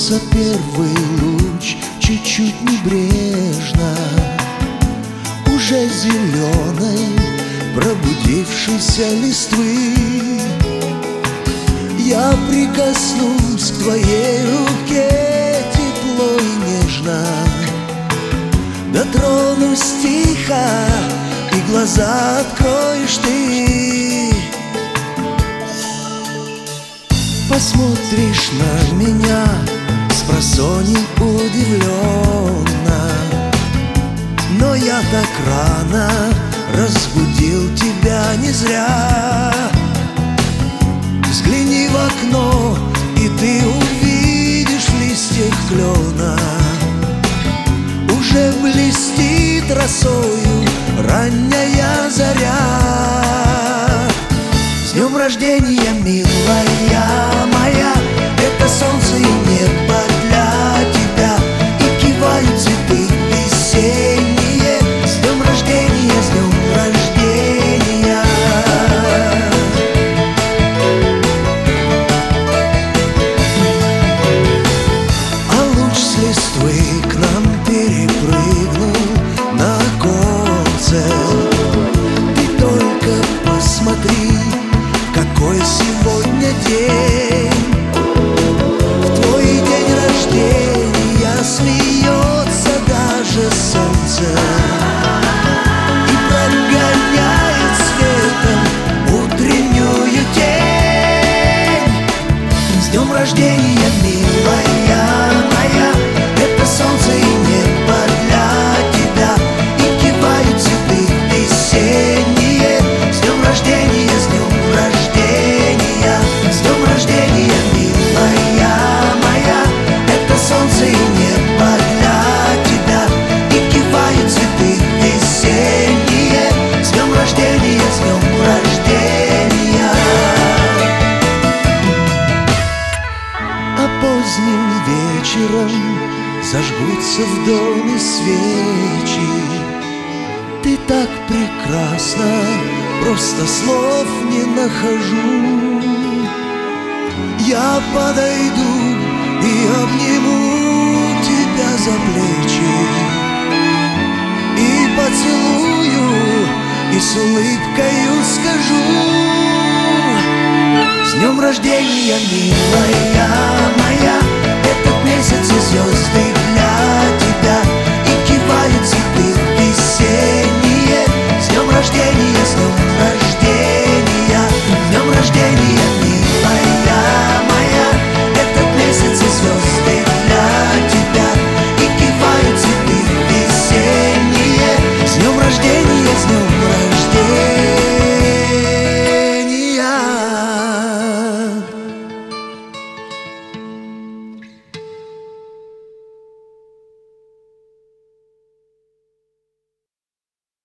Коснулся первый луч чуть-чуть небрежно уже зеленой пробудившейся листвы. Я прикоснусь к твоей руке тепло и нежно, дотронусь тихо, и глаза откроешь ты. Посмотришь на меня спросонья удивленно, но я так рано разбудил тебя не зря. Взгляни в окно, и ты увидишь в листьях клена уже блестит росою ранняя заря. С днем рождения, милая моя, это солнце и небо для тебя, и кивают цветы весенние. С днем рождения, с днем рождения. А луч с листвы к нам перепрыгнул на оконце. Ты только посмотри, какой сегодня день. В твой день рождения смеется даже солнце и прогоняет светом утреннюю тень. С днем рождения, милая моя, это солнце и небо для тебя, и кивают цветы весенние. С днем рождения, с днем рождения, с днем рождения, милая моя, это солнце и небо для тебя, и кивают цветы весенние. С днем рождения, с днем рождения. А поздним вечером зажгутся в доме свечи. Ты так прекрасна, просто слов не нахожу. Я подойду и обниму тебя за плечи, и поцелую, и с улыбкою скажу: с днем рождения, милая моя, этот месяц и звезды